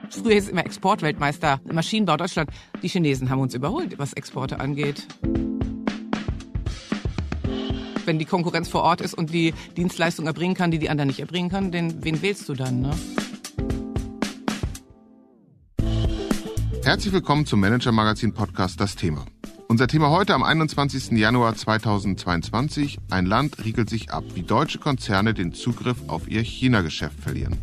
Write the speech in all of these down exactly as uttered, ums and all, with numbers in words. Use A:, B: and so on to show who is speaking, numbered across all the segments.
A: Früher hieß es immer Exportweltmeister, Maschinenbau Deutschland. Die Chinesen haben uns überholt, was Exporte angeht. Wenn die Konkurrenz vor Ort ist und die Dienstleistung erbringen kann, die die anderen nicht erbringen kann, denn wen wählst du dann, ne?
B: Herzlich willkommen zum Manager-Magazin-Podcast Das Thema. Unser Thema heute am einundzwanzigsten Januar zweitausendzweiundzwanzig. Ein Land riegelt sich ab, wie deutsche Konzerne den Zugriff auf ihr China-Geschäft verlieren.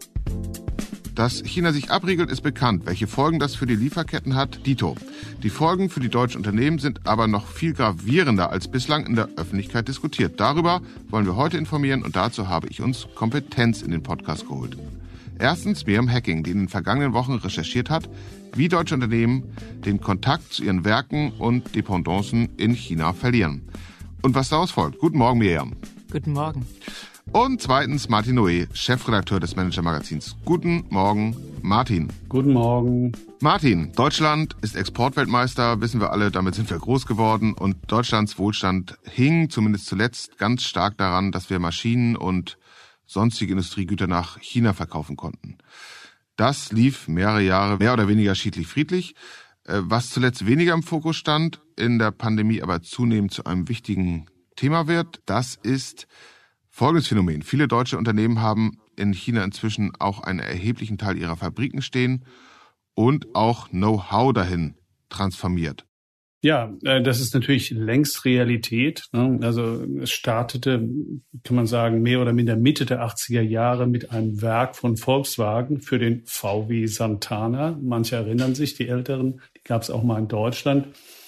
B: Dass China sich abriegelt, ist bekannt. Welche Folgen das für die Lieferketten hat, dito. Die Folgen für die deutschen Unternehmen sind aber noch viel gravierender als bislang in der Öffentlichkeit diskutiert. Darüber wollen wir heute informieren und dazu habe ich uns Kompetenz in den Podcast geholt. Erstens Miriam Hecking, die in den vergangenen Wochen recherchiert hat, wie deutsche Unternehmen den Kontakt zu ihren Werken und Dependancen in China verlieren. Und was daraus folgt. Guten Morgen, Miriam.
A: Guten Morgen.
B: Und zweitens Martin Noé, Chefredakteur des Manager-Magazins. Guten Morgen, Martin.
C: Guten Morgen.
B: Martin, Deutschland ist Exportweltmeister, wissen wir alle, damit sind wir groß geworden. Und Deutschlands Wohlstand hing zumindest zuletzt ganz stark daran, dass wir Maschinen und sonstige Industriegüter nach China verkaufen konnten. Das lief mehrere Jahre mehr oder weniger schiedlich-friedlich. Was zuletzt weniger im Fokus stand, in der Pandemie aber zunehmend zu einem wichtigen Thema wird, das ist folgendes Phänomen. Viele deutsche Unternehmen haben in China inzwischen auch einen erheblichen Teil ihrer Fabriken stehen und auch Know-how dahin transformiert.
C: Ja, das ist natürlich längst Realität. Also es startete, kann man sagen, mehr oder minder Mitte der achtziger Jahre mit einem Werk von Volkswagen für den V W Santana. Manche erinnern sich, die Älteren, die gab es auch mal in Deutschland.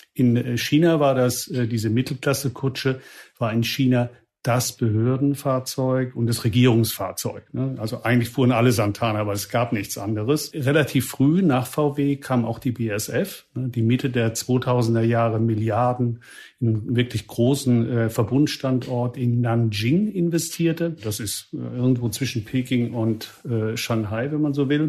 C: In China war das, diese Mittelklasse-Kutsche, war in China das Behördenfahrzeug und das Regierungsfahrzeug. Also eigentlich fuhren alle Santana, aber es gab nichts anderes. Relativ früh nach V W kam auch die B A S F, die Mitte der zweitausender Jahre Milliarden in einen wirklich großen Verbundstandort in Nanjing investierte. Das ist irgendwo zwischen Peking und Shanghai, wenn man so will.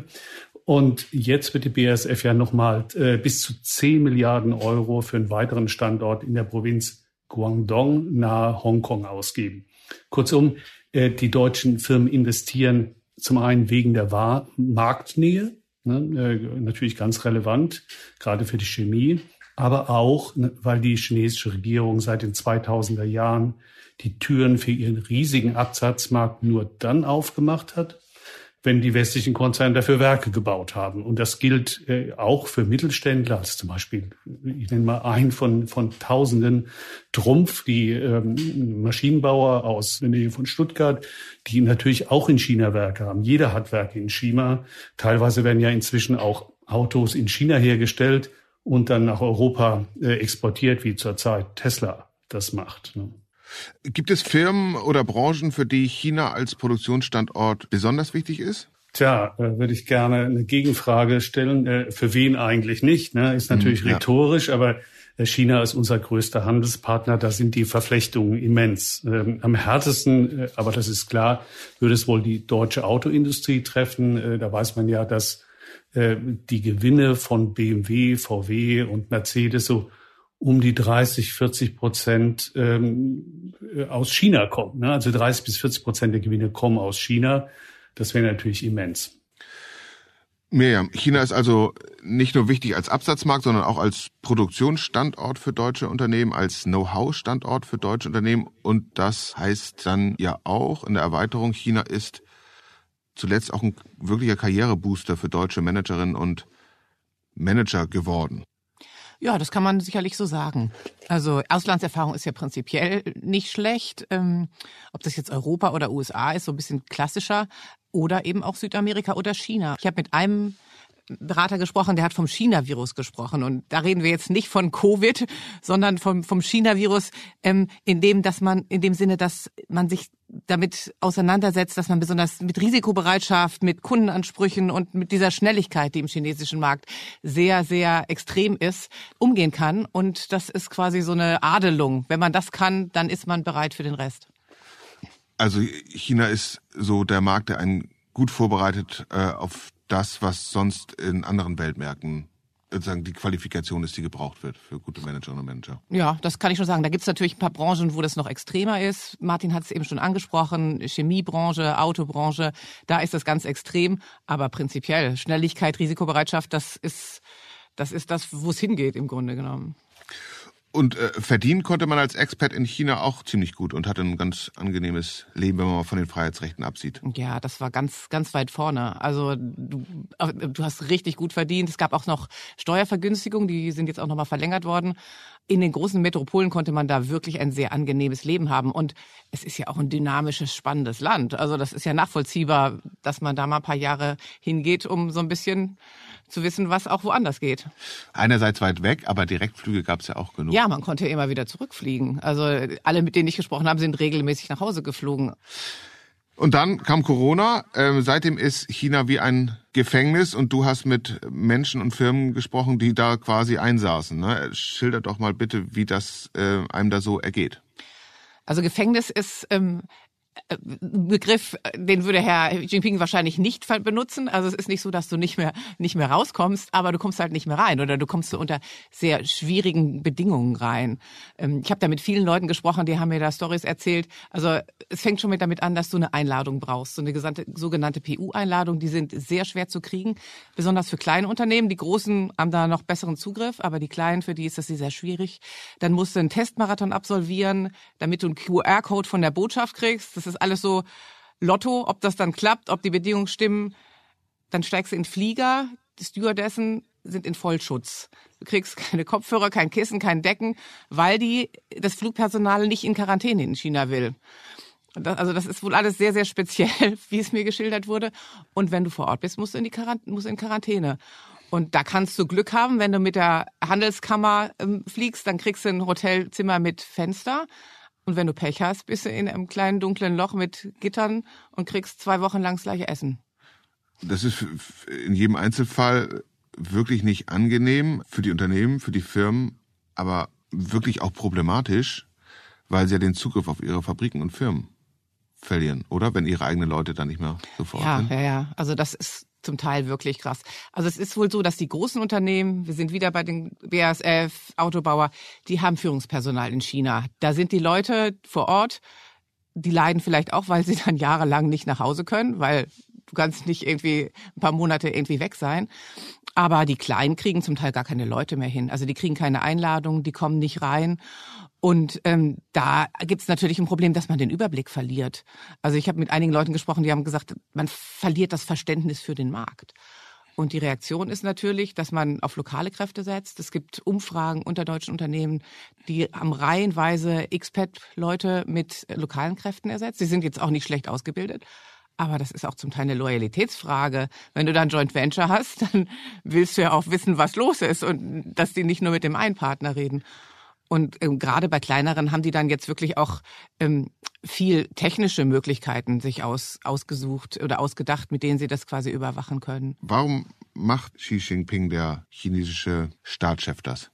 C: Und jetzt wird die B A S F ja nochmal bis zu zehn Milliarden Euro für einen weiteren Standort in der Provinz Guangdong nahe Hongkong ausgeben. Kurzum, die deutschen Firmen investieren zum einen wegen der Marktnähe, ne, natürlich ganz relevant, gerade für die Chemie, aber auch, weil die chinesische Regierung seit den zweitausender Jahren die Türen für ihren riesigen Absatzmarkt nur dann aufgemacht hat, wenn die westlichen Konzerne dafür Werke gebaut haben. Und das gilt äh, auch für Mittelständler, also zum Beispiel, ich nenne mal einen von, von Tausenden, Trumpf, die ähm, Maschinenbauer aus der Nähe von Stuttgart, die natürlich auch in China Werke haben. Jeder hat Werke in China. Teilweise werden ja inzwischen auch Autos in China hergestellt und dann nach Europa äh, exportiert, wie zurzeit Tesla das macht, ne?
B: Gibt es Firmen oder Branchen, für die China als Produktionsstandort besonders wichtig ist?
C: Tja, äh, würde ich gerne eine Gegenfrage stellen. Äh, für wen eigentlich nicht? Ne? Ist natürlich hm, ja. rhetorisch, aber China ist unser größter Handelspartner. Da sind die Verflechtungen immens. Ähm, am härtesten, äh, aber das ist klar, würde es wohl die deutsche Autoindustrie treffen. Äh, da weiß man ja, dass äh, die Gewinne von B M W, V W und Mercedes so um die dreißig, vierzig Prozent ähm, aus China kommen. Ne? Also dreißig bis vierzig Prozent der Gewinne kommen aus China. Das wäre natürlich immens.
B: Miriam, China ist also nicht nur wichtig als Absatzmarkt, sondern auch als Produktionsstandort für deutsche Unternehmen, als Know-how-Standort für deutsche Unternehmen. Und das heißt dann ja auch in der Erweiterung, China ist zuletzt auch ein wirklicher Karrierebooster für deutsche Managerinnen und Manager geworden.
A: Ja, das kann man sicherlich so sagen. Also Auslandserfahrung ist ja prinzipiell nicht schlecht. Ähm, ob das jetzt Europa oder U S A ist, so ein bisschen klassischer. Oder eben auch Südamerika oder China. Ich habe mit einem Berater gesprochen, der hat vom China-Virus gesprochen. Und da reden wir jetzt nicht von Covid, sondern vom, vom China-Virus, ähm, in dem, dass man, in dem Sinne, dass man sich damit auseinandersetzt, dass man besonders mit Risikobereitschaft, mit Kundenansprüchen und mit dieser Schnelligkeit, die im chinesischen Markt sehr, sehr extrem ist, umgehen kann. Und das ist quasi so eine Adelung. Wenn man das kann, dann ist man bereit für den Rest.
B: Also China ist so der Markt, der einen gut vorbereitet äh, auf das, was sonst in anderen Weltmärkten sozusagen die Qualifikation ist, die gebraucht wird für gute Managerinnen und Manager.
A: Ja, das kann ich schon sagen. Da gibt es natürlich ein paar Branchen, wo das noch extremer ist. Martin hat es eben schon angesprochen, Chemiebranche, Autobranche, da ist das ganz extrem. Aber prinzipiell, Schnelligkeit, Risikobereitschaft, das ist das, ist das wo es hingeht im Grunde genommen.
B: Und äh, verdienen konnte man als Expat in China auch ziemlich gut und hatte ein ganz angenehmes Leben, wenn man mal von den Freiheitsrechten absieht.
A: Ja, das war ganz, ganz weit vorne. Also du, du hast richtig gut verdient. Es gab auch noch Steuervergünstigungen, die sind jetzt auch nochmal verlängert worden. In den großen Metropolen konnte man da wirklich ein sehr angenehmes Leben haben. Und es ist ja auch ein dynamisches, spannendes Land. Also das ist ja nachvollziehbar, dass man da mal ein paar Jahre hingeht, um so ein bisschen zu wissen, was auch woanders geht.
B: Einerseits weit weg, aber Direktflüge gab es ja auch genug.
A: Ja, man konnte immer wieder zurückfliegen. Also alle, mit denen ich gesprochen habe, sind regelmäßig nach Hause geflogen.
B: Und dann kam Corona. Ähm, seitdem ist China wie ein Gefängnis und du hast mit Menschen und Firmen gesprochen, die da quasi einsaßen. Ne? Schilder doch mal bitte, wie das äh, einem da so ergeht.
A: Also Gefängnis ist ähm, ein Begriff, den würde Herr Jinping wahrscheinlich nicht benutzen. Also es ist nicht so, dass du nicht mehr nicht mehr rauskommst, aber du kommst halt nicht mehr rein oder du kommst so unter sehr schwierigen Bedingungen rein. Ich habe da mit vielen Leuten gesprochen, die haben mir da Storys erzählt. Also es fängt schon mit damit an, dass du eine Einladung brauchst, so eine gesamte, sogenannte P U-Einladung. Die sind sehr schwer zu kriegen, besonders für kleine Unternehmen. Die großen haben da noch besseren Zugriff, aber die kleinen, für die ist das sehr schwierig. Dann musst du einen Testmarathon absolvieren, damit du einen Q R-Code von der Botschaft kriegst. Das ist alles so Lotto, ob das dann klappt, ob die Bedingungen stimmen. Dann steigst du in den Flieger, die Stewardessen sind in Vollschutz. Du kriegst keine Kopfhörer, kein Kissen, kein Decken, weil die das Flugpersonal nicht in Quarantäne in China will. Das, also das ist wohl alles sehr, sehr speziell, wie es mir geschildert wurde. Und wenn du vor Ort bist, musst du in die Quarantäne, musst in Quarantäne. Und da kannst du Glück haben, wenn du mit der Handelskammer ähm, fliegst, dann kriegst du ein Hotelzimmer mit Fenster. Und wenn du Pech hast, bist du in einem kleinen dunklen Loch mit Gittern und kriegst zwei Wochen lang das gleiche Essen.
B: Das ist in jedem Einzelfall wirklich nicht angenehm für die Unternehmen, für die Firmen, aber wirklich auch problematisch, weil sie ja den Zugriff auf ihre Fabriken und Firmen verlieren, oder? Wenn ihre eigenen Leute dann nicht mehr sofort
A: ja,
B: sind.
A: Ja, ja, also das ist zum Teil wirklich krass. Also es ist wohl so, dass die großen Unternehmen, wir sind wieder bei den B A S F, Autobauer, die haben Führungspersonal in China. Da sind die Leute vor Ort, die leiden vielleicht auch, weil sie dann jahrelang nicht nach Hause können, weil du kannst nicht irgendwie ein paar Monate irgendwie weg sein. Aber die Kleinen kriegen zum Teil gar keine Leute mehr hin. Also die kriegen keine Einladung, die kommen nicht rein. Und ähm, da gibt's natürlich ein Problem, dass man den Überblick verliert. Also ich habe mit einigen Leuten gesprochen, die haben gesagt, man verliert das Verständnis für den Markt. Und die Reaktion ist natürlich, dass man auf lokale Kräfte setzt. Es gibt Umfragen unter deutschen Unternehmen, die haben reihenweise Expat-Leute mit lokalen Kräften ersetzt. Sie sind jetzt auch nicht schlecht ausgebildet. Aber das ist auch zum Teil eine Loyalitätsfrage. Wenn du dann Joint Venture hast, dann willst du ja auch wissen, was los ist und dass die nicht nur mit dem einen Partner reden. Und ähm, gerade bei kleineren haben die dann jetzt wirklich auch ähm, viel technische Möglichkeiten sich aus, ausgesucht oder ausgedacht, mit denen sie das quasi überwachen können.
B: Warum macht Xi Jinping, der chinesische Staatschef, das?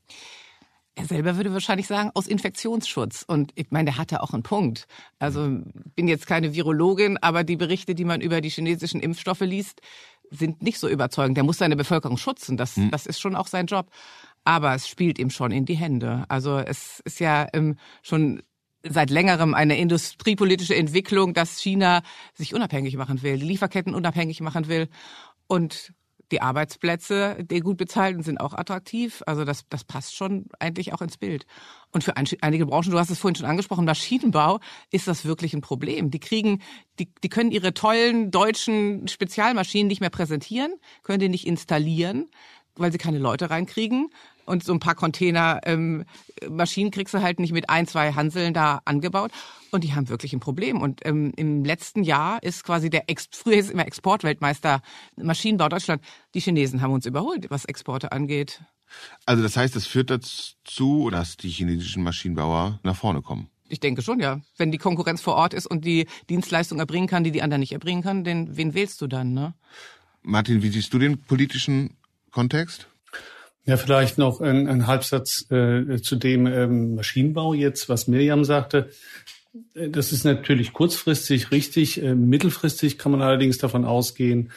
A: Er selber würde wahrscheinlich sagen, aus Infektionsschutz. Und ich meine, der hatte auch einen Punkt. Also bin jetzt keine Virologin, aber die Berichte, die man über die chinesischen Impfstoffe liest, sind nicht so überzeugend. Der muss seine Bevölkerung schützen. Das, hm. das ist schon auch sein Job. Aber es spielt ihm schon in die Hände. Also es ist ja ähm, schon seit längerem eine industriepolitische Entwicklung, dass China sich unabhängig machen will, die Lieferketten unabhängig machen will. Und die Arbeitsplätze, die gut bezahlten, sind auch attraktiv. Also das, das passt schon eigentlich auch ins Bild. Und für ein, einige Branchen, du hast es vorhin schon angesprochen, Maschinenbau, ist das wirklich ein Problem. Die kriegen, die, die können ihre tollen deutschen Spezialmaschinen nicht mehr präsentieren, können die nicht installieren, weil sie keine Leute reinkriegen. Und so ein paar Container ähm, Maschinen kriegst du halt nicht mit ein, zwei Hanseln da angebaut. Und die haben wirklich ein Problem. Und ähm, im letzten Jahr ist quasi der, Ex- früher ist immer Exportweltmeister Maschinenbau Deutschland. Die Chinesen haben uns überholt, was Exporte angeht.
B: Also das heißt, das führt dazu, dass die chinesischen Maschinenbauer nach vorne kommen?
A: Ich denke schon, ja. Wenn die Konkurrenz vor Ort ist und die Dienstleistung erbringen kann, die die anderen nicht erbringen kann, den, wen wählst du dann, ne?
B: Martin, wie siehst du den politischen Kontext?
C: Ja, vielleicht noch ein, ein Halbsatz äh, zu dem ähm, Maschinenbau jetzt, was Mirjam sagte. Das ist natürlich kurzfristig richtig. Äh, mittelfristig kann man allerdings davon ausgehen,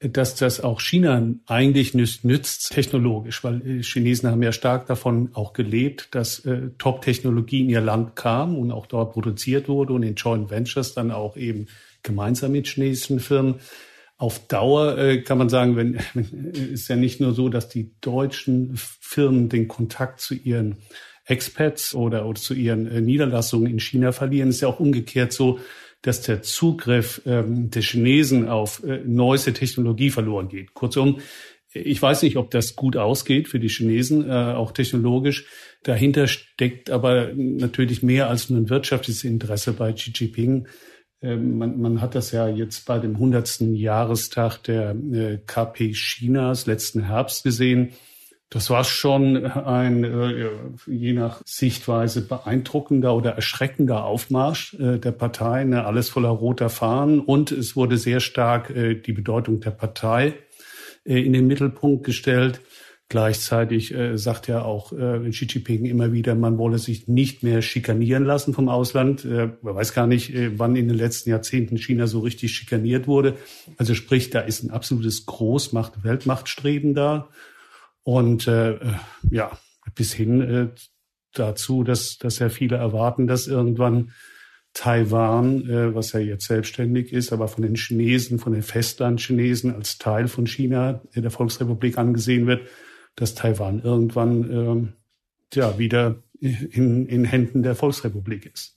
C: dass das auch China eigentlich nützt, nützt technologisch, weil Chinesen haben ja stark davon auch gelebt, dass äh, Top-Technologie in ihr Land kam und auch dort produziert wurde und in Joint Ventures dann auch eben gemeinsam mit chinesischen Firmen. Auf Dauer äh, kann man sagen, wenn, wenn ist ja nicht nur so, dass die deutschen Firmen den Kontakt zu ihren Expats oder, oder zu ihren äh, Niederlassungen in China verlieren, ist ja auch umgekehrt so, dass der Zugriff ähm, der Chinesen auf äh, neueste Technologie verloren geht. Kurzum, ich weiß nicht, ob das gut ausgeht für die Chinesen, äh, auch technologisch. Dahinter steckt aber natürlich mehr als nur ein wirtschaftliches Interesse bei Xi Jinping. Ähm, man, man hat das ja jetzt bei dem hundertsten Jahrestag der äh, K P Chinas letzten Herbst gesehen. Das war schon ein, äh, je nach Sichtweise, beeindruckender oder erschreckender Aufmarsch äh, der Partei, ne, alles voller roter Fahnen. Und es wurde sehr stark äh, die Bedeutung der Partei äh, in den Mittelpunkt gestellt. Gleichzeitig äh, sagt ja auch äh, Xi Jinping immer wieder, man wolle sich nicht mehr schikanieren lassen vom Ausland. Äh, man weiß gar nicht, äh, wann in den letzten Jahrzehnten China so richtig schikaniert wurde. Also sprich, da ist ein absolutes Großmacht-Weltmachtstreben da. Und äh, ja, bis hin äh, dazu, dass, dass ja viele erwarten, dass irgendwann Taiwan, äh, was ja jetzt selbstständig ist, aber von den Chinesen, von den Festlandchinesen als Teil von China, äh, der Volksrepublik angesehen wird, dass Taiwan irgendwann äh, ja wieder in, in Händen der Volksrepublik ist.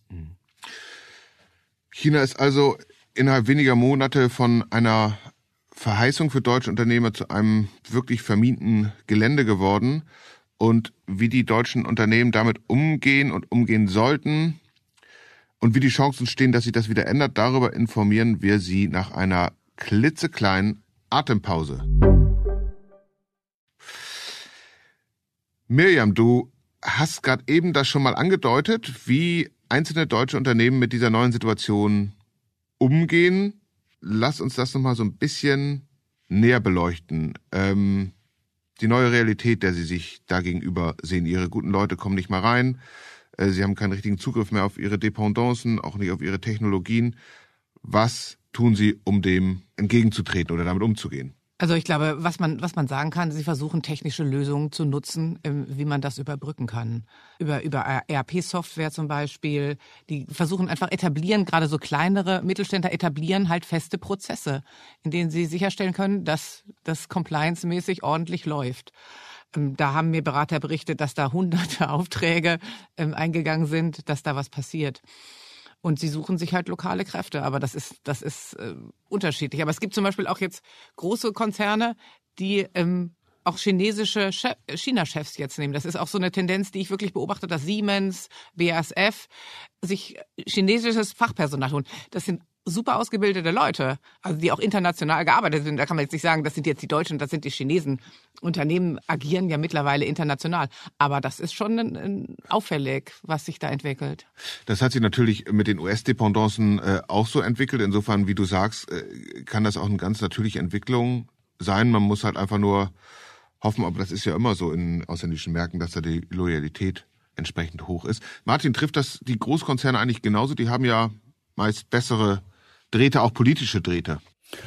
B: China ist also innerhalb weniger Monate von einer Verheißung für deutsche Unternehmer zu einem wirklich vermienten Gelände geworden. Und wie die deutschen Unternehmen damit umgehen und umgehen sollten und wie die Chancen stehen, dass sich das wieder ändert, darüber informieren wir Sie nach einer klitzekleinen Atempause. Mirjam, du hast gerade eben das schon mal angedeutet, wie einzelne deutsche Unternehmen mit dieser neuen Situation umgehen. Lass uns das nochmal so ein bisschen näher beleuchten. Ähm, die neue Realität, der Sie sich da gegenüber sehen. Ihre guten Leute kommen nicht mehr rein. Äh, Sie haben keinen richtigen Zugriff mehr auf Ihre Dependancen, auch nicht auf Ihre Technologien. Was tun Sie, um dem entgegenzutreten oder damit umzugehen?
A: Also ich glaube, was man was man sagen kann, sie versuchen technische Lösungen zu nutzen, wie man das überbrücken kann. Über über E R P-Software zum Beispiel. Die versuchen einfach etablieren, gerade so kleinere Mittelständler etablieren halt feste Prozesse, in denen sie sicherstellen können, dass das compliance-mäßig ordentlich läuft. Da haben mir Berater berichtet, dass da hunderte Aufträge eingegangen sind, dass da was passiert. Und sie suchen sich halt lokale Kräfte, aber das ist das ist äh, unterschiedlich. Aber es gibt zum Beispiel auch jetzt große Konzerne, die ähm, auch chinesische Chef, China-Chefs jetzt nehmen. Das ist auch so eine Tendenz, die ich wirklich beobachte, dass Siemens, B A S F sich chinesisches Fachpersonal holen. Das sind super ausgebildete Leute, also die auch international gearbeitet sind. Da kann man jetzt nicht sagen, das sind jetzt die Deutschen, das sind die Chinesen. Unternehmen agieren ja mittlerweile international. Aber das ist schon ein, ein auffällig, was sich da entwickelt.
B: Das hat sich natürlich mit den U S-Dependancen äh, auch so entwickelt. Insofern, wie du sagst, äh, kann das auch eine ganz natürliche Entwicklung sein. Man muss halt einfach nur hoffen, aber das ist ja immer so in ausländischen Märkten, dass da die Loyalität entsprechend hoch ist. Martin, trifft das die Großkonzerne eigentlich genauso? Die haben ja meist bessere Drähte, auch politische Drähte.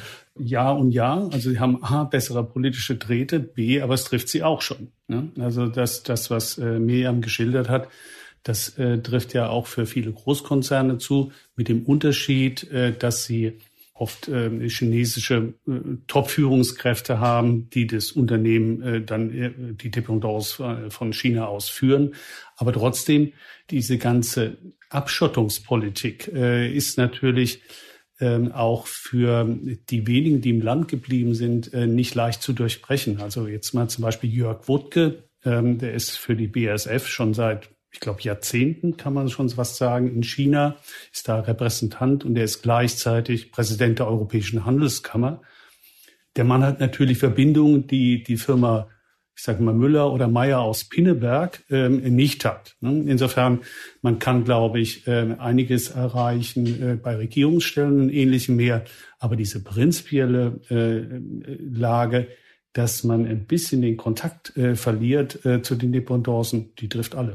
C: Ja und ja. Also sie haben A, bessere politische Drähte, B, aber es trifft sie auch schon. Ne? Also das, das, was äh, Mirjam geschildert hat, das äh, trifft ja auch für viele Großkonzerne zu, mit dem Unterschied, äh, dass sie oft äh, chinesische äh, Top-Führungskräfte haben, die das Unternehmen äh, dann äh, die Dependance äh, von China aus führen. Aber trotzdem, diese ganze Abschottungspolitik äh, ist natürlich ähm, auch für die wenigen, die im Land geblieben sind, äh, nicht leicht zu durchbrechen. Also jetzt mal zum Beispiel Jörg Wuttke, ähm, der ist für die B A S F schon seit, ich glaube, Jahrzehnten, kann man schon was sagen, in China, ist da Repräsentant und der ist gleichzeitig Präsident der Europäischen Handelskammer. Der Mann hat natürlich Verbindungen, die die Firma, ich sage mal Müller oder Meyer aus Pinneberg ähm, nicht hat. Ne? Insofern, man kann, glaube ich, äh, einiges erreichen äh, bei Regierungsstellen und Ähnlichem mehr. Aber diese prinzipielle äh, Lage, dass man ein bisschen den Kontakt äh, verliert äh, zu den Dependancen, die trifft alle.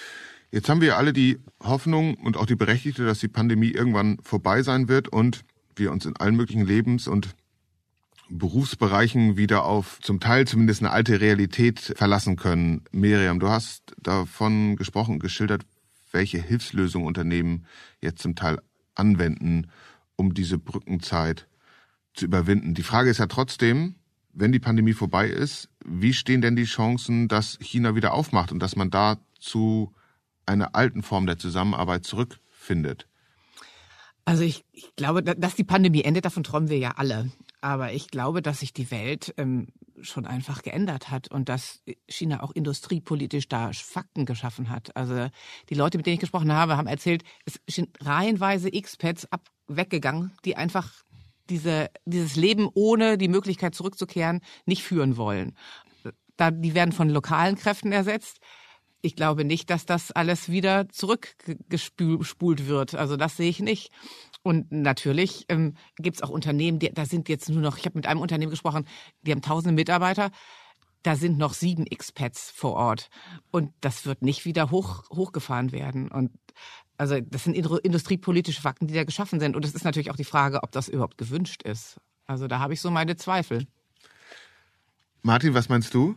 B: Jetzt haben wir alle die Hoffnung und auch die Berechtigte, dass die Pandemie irgendwann vorbei sein wird und wir uns in allen möglichen Lebens- und Berufsbereichen wieder auf zum Teil zumindest eine alte Realität verlassen können. Miriam, du hast davon gesprochen und geschildert, welche Hilfslösungen Unternehmen jetzt zum Teil anwenden, um diese Brückenzeit zu überwinden. Die Frage ist ja trotzdem, wenn die Pandemie vorbei ist, wie stehen denn die Chancen, dass China wieder aufmacht und dass man da zu einer alten Form der Zusammenarbeit zurückfindet?
A: Also ich, ich glaube, dass die Pandemie endet, davon träumen wir ja alle. Aber ich glaube, dass sich die Welt ähm, schon einfach geändert hat und dass China auch industriepolitisch da Fakten geschaffen hat. Also die Leute, mit denen ich gesprochen habe, haben erzählt, es sind reihenweise Expats ab weggegangen, die einfach diese dieses Leben ohne die Möglichkeit zurückzukehren nicht führen wollen. Da, die werden von lokalen Kräften ersetzt. Ich glaube nicht, dass das alles wieder zurückgespult wird. Also das sehe ich nicht. Und natürlich ähm, gibt es auch Unternehmen, die, da sind jetzt nur noch, ich habe mit einem Unternehmen gesprochen, die haben tausende Mitarbeiter, da sind noch sieben Expats vor Ort. Und das wird nicht wieder hoch, hochgefahren werden. Und also das sind industriepolitische Fakten, die da geschaffen sind. Und es ist natürlich auch die Frage, ob das überhaupt gewünscht ist. Also da habe ich so meine Zweifel.
B: Martin, was meinst du?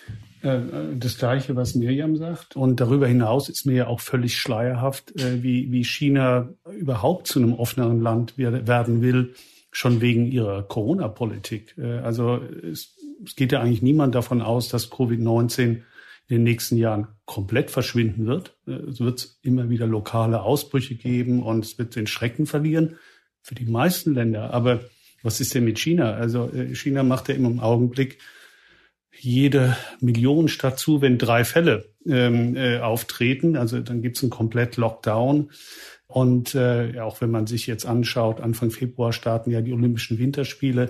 C: Das Gleiche, was Miriam sagt. Und darüber hinaus ist mir ja auch völlig schleierhaft, wie, wie China überhaupt zu einem offeneren Land werden will, schon wegen ihrer Corona-Politik. Also es, es geht ja eigentlich niemand davon aus, dass Covid neunzehn in den nächsten Jahren komplett verschwinden wird. Es wird immer wieder lokale Ausbrüche geben und es wird den Schrecken verlieren für die meisten Länder. Aber was ist denn mit China? Also China macht ja im Augenblick jede Million statt zu, wenn drei Fälle ähm, äh, auftreten. Also dann gibt's einen komplett Lockdown. Und äh, auch wenn man sich jetzt anschaut, Anfang Februar starten ja die Olympischen Winterspiele,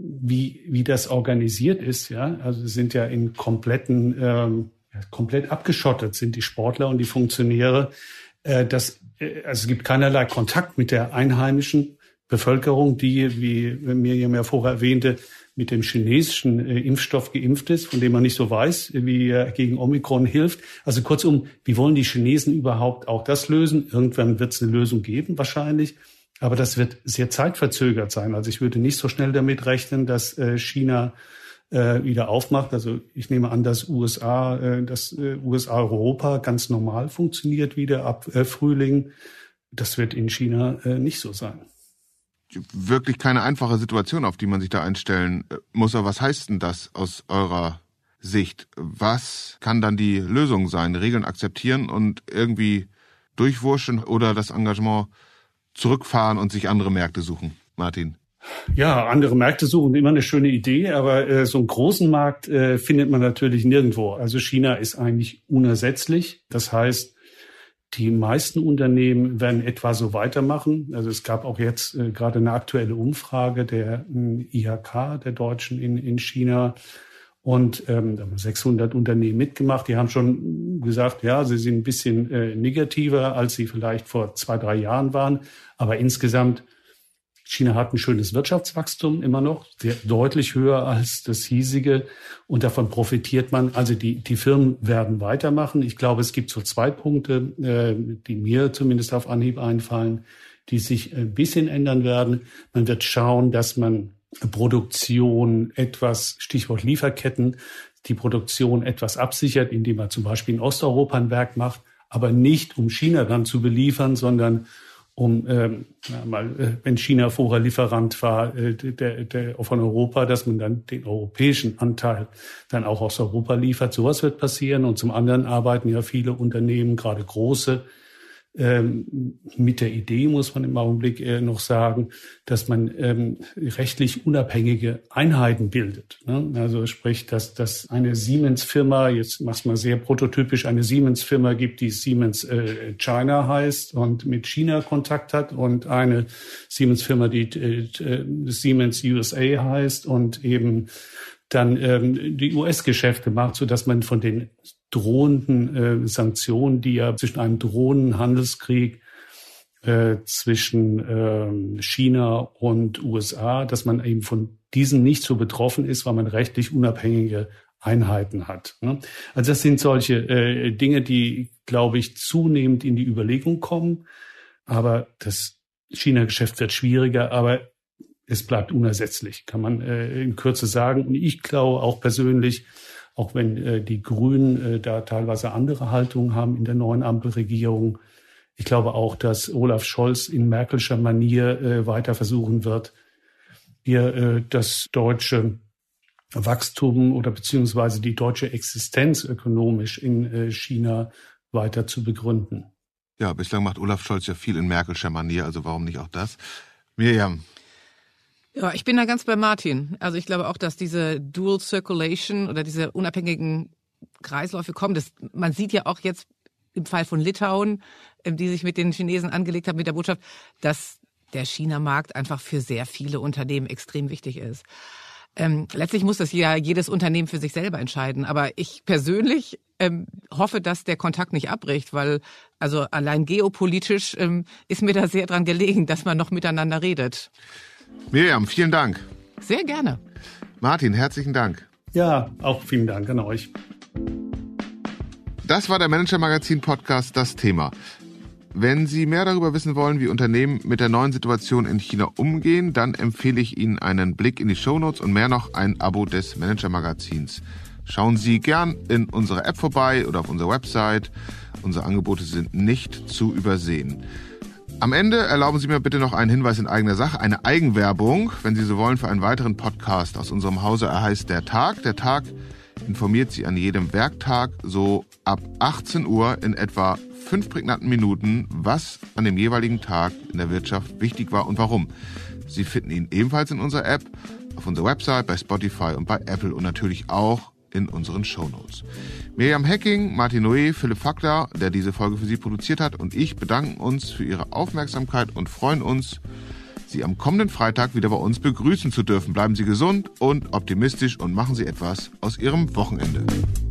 C: wie wie das organisiert ist. Ja, also es sind ja in kompletten ähm, komplett abgeschottet sind die Sportler und die Funktionäre. Äh, das äh, also es gibt keinerlei Kontakt mit der einheimischen Bevölkerung, die, wie Miriam ja vorher erwähnte, mit dem chinesischen äh, Impfstoff geimpft ist, von dem man nicht so weiß, wie er gegen Omikron hilft. Also kurzum, wie wollen die Chinesen überhaupt auch das lösen? Irgendwann wird es eine Lösung geben, wahrscheinlich. Aber das wird sehr zeitverzögert sein. Also ich würde nicht so schnell damit rechnen, dass äh, China äh, wieder aufmacht. Also ich nehme an, dass U S A, äh, dass äh, U S A-Europa ganz normal funktioniert wieder ab äh, Frühling. Das wird in China äh, nicht so sein.
B: Wirklich keine einfache Situation, auf die man sich da einstellen muss. Aber was heißt denn das aus eurer Sicht? Was kann dann die Lösung sein? Regeln akzeptieren und irgendwie durchwurschen oder das Engagement zurückfahren und sich andere Märkte suchen? Martin?
C: Ja, andere Märkte suchen, immer eine schöne Idee, aber äh, so einen großen Markt äh, findet man natürlich nirgendwo. Also China ist eigentlich unersetzlich. Das heißt, die meisten Unternehmen werden etwa so weitermachen. Also es gab auch jetzt äh, gerade eine aktuelle Umfrage der äh, I H K, der Deutschen in, in China. Und ähm, da haben sechshundert Unternehmen mitgemacht. Die haben schon gesagt, ja, sie sind ein bisschen äh, negativer, als sie vielleicht vor zwei, drei Jahren waren. Aber insgesamt, China hat ein schönes Wirtschaftswachstum immer noch, sehr deutlich höher als das hiesige. Und davon profitiert man. Also die, die Firmen werden weitermachen. Ich glaube, es gibt so zwei Punkte, äh, die mir zumindest auf Anhieb einfallen, die sich ein bisschen ändern werden. Man wird schauen, dass man Produktion etwas, Stichwort Lieferketten, die Produktion etwas absichert, indem man zum Beispiel in Osteuropa ein Werk macht, aber nicht um China dann zu beliefern, sondern um, ähm, ja, mal, äh, wenn China vorher Lieferant war äh, der, der von Europa, dass man dann den europäischen Anteil dann auch aus Europa liefert. Sowas wird passieren. Und zum anderen arbeiten ja viele Unternehmen, gerade große, ähm, mit der Idee, muss man im Augenblick äh, noch sagen, dass man ähm, rechtlich unabhängige Einheiten bildet. Ne? Also sprich, dass, dass eine Siemens-Firma, jetzt mach's mal sehr prototypisch, eine Siemens-Firma gibt, die Siemens äh, China heißt und mit China Kontakt hat, und eine Siemens-Firma, die äh, Siemens U S A heißt und eben dann ähm, die U S-Geschäfte macht, so dass man von den drohenden äh, Sanktionen, die ja zwischen einem drohenden Handelskrieg äh, zwischen äh, China und U S A, dass man eben von diesen nicht so betroffen ist, weil man rechtlich unabhängige Einheiten hat. Ne? Also das sind solche äh, Dinge, die, glaube ich, zunehmend in die Überlegung kommen. Aber das China-Geschäft wird schwieriger. Aber es bleibt unersetzlich, kann man äh, in Kürze sagen. Und ich glaube auch persönlich, auch wenn äh, die Grünen äh, da teilweise andere Haltungen haben in der neuen Ampelregierung, ich glaube auch, dass Olaf Scholz in Merkelscher Manier äh, weiter versuchen wird, hier äh, das deutsche Wachstum oder beziehungsweise die deutsche Existenz ökonomisch in äh, China weiter zu begründen.
B: Ja, bislang macht Olaf Scholz ja viel in Merkelscher Manier, also warum nicht auch das? Miriam.
A: Ja, ich bin da ganz bei Martin. Also ich glaube auch, dass diese Dual Circulation oder diese unabhängigen Kreisläufe kommen. Das, man sieht ja auch jetzt im Fall von Litauen, die sich mit den Chinesen angelegt haben, mit der Botschaft, dass der China-Markt einfach für sehr viele Unternehmen extrem wichtig ist. Ähm, letztlich muss das ja jedes Unternehmen für sich selber entscheiden. Aber ich persönlich ähm, hoffe, dass der Kontakt nicht abbricht, weil also allein geopolitisch ähm, ist mir da sehr dran gelegen, dass man noch miteinander redet.
B: Miriam, vielen Dank.
A: Sehr gerne.
B: Martin, herzlichen Dank.
C: Ja, auch vielen Dank an euch.
B: Das war der Manager-Magazin-Podcast Das Thema. Wenn Sie mehr darüber wissen wollen, wie Unternehmen mit der neuen Situation in China umgehen, dann empfehle ich Ihnen einen Blick in die Shownotes und mehr noch ein Abo des Manager-Magazins. Schauen Sie gern in unserer App vorbei oder auf unserer Website. Unsere Angebote sind nicht zu übersehen. Am Ende erlauben Sie mir bitte noch einen Hinweis in eigener Sache, eine Eigenwerbung, wenn Sie so wollen, für einen weiteren Podcast aus unserem Hause. Er heißt Der Tag. Der Tag informiert Sie an jedem Werktag so ab achtzehn Uhr in etwa fünf prägnanten Minuten, was an dem jeweiligen Tag in der Wirtschaft wichtig war und warum. Sie finden ihn ebenfalls in unserer App, auf unserer Website, bei Spotify und bei Apple und natürlich auch in unseren Shownotes. Miriam Hecking, Martin Noé, Philipp Fackler, der diese Folge für Sie produziert hat, und ich bedanken uns für Ihre Aufmerksamkeit und freuen uns, Sie am kommenden Freitag wieder bei uns begrüßen zu dürfen. Bleiben Sie gesund und optimistisch und machen Sie etwas aus Ihrem Wochenende.